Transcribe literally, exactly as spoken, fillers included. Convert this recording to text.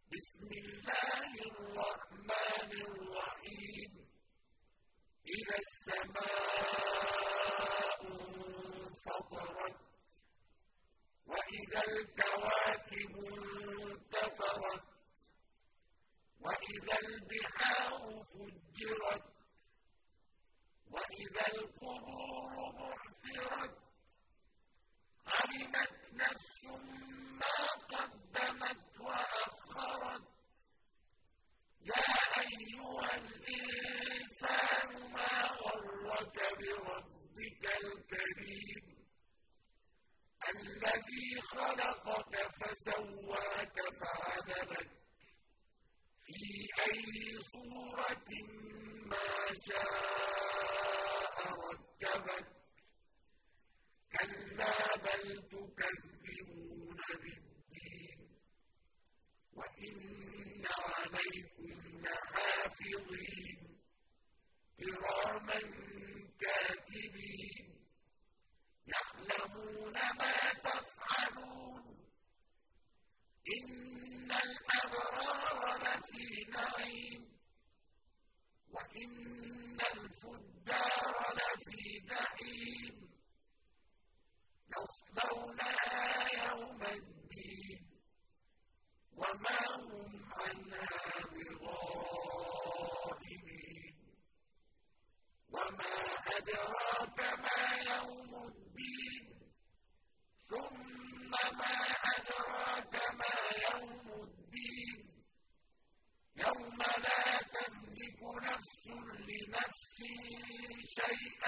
بسم الله الرحمن الرحيم إذا السماء انفطرت وإذا الكواكب انتثرت وإذا البحار فجرت وإذا القبور بعثرت علمت نفس ما قدمت وأخرت يا أيها الإنسان ما غرك بربك الكريم الذي خلقك فسواك فعدلك في أي صورة ما شاء ركبك كلا بل تكذبون بالدين وإن عليكم لحافظين كراما كاتبين يعلمون ما تفعلون إن الأبرار لفي نعيم وإن الفجار لفي جحيم يصلونها يوم الدين وما هم عنها بغائبين وما أدراك ما يوم الدين ثم ما أدراك ما يوم الدين يوم لا تملك نفس لنفس شيئا